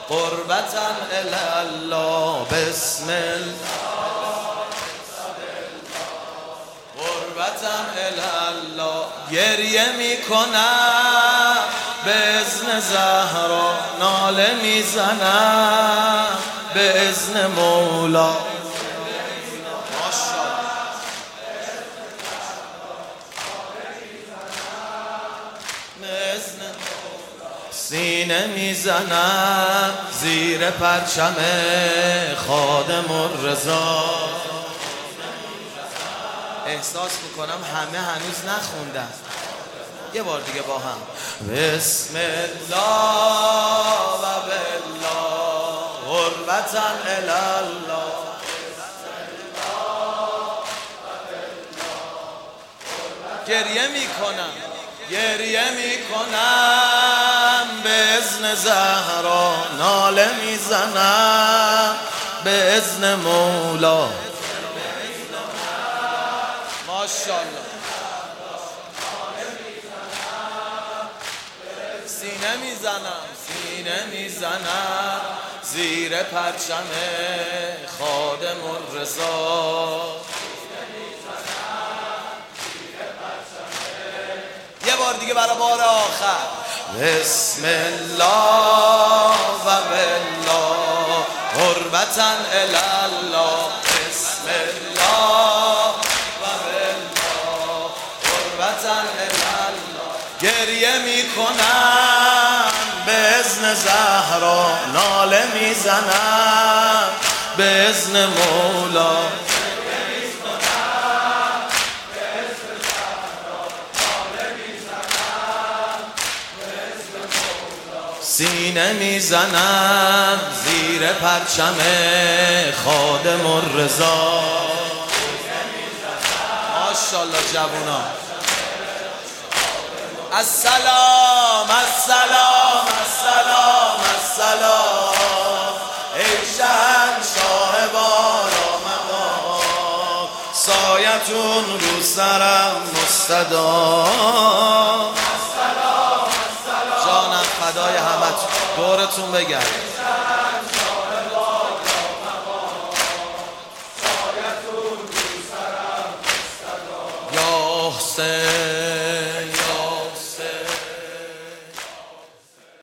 قربتا الله بسم الله قربتا الله. گریه میکنم به اذن زهرا، ناله میزنم به اذن مولا. سینه میزنم زیر پرچم خادم الرضا. احساس میکنم همه هنوز نخوندن. یه بار دیگه با هم. بسم الله و بالله قربتا الله. گریه میکنم به اذن زهرا، ناله میزنم به اذن مولا. ماشاءالله. سینه میزنم زیر پرچم خادم الرضا. یه بار دیگه برای بار آخر. بسم الله و بالله قربتا الله. بسم الله و بالله قربتا الله. گریه میکنم به اذن زهرا، ناله میزنم به اذن مولا. سینه میزنم زیر پرچم خادم الرضا. ماشاءالله جوونا. السلام السلام السلام السلام ای شهنشاه بالا مقام، سایتون رو سرم مستدام. جانم فدای همتون، دورتون بگرد. یا حسین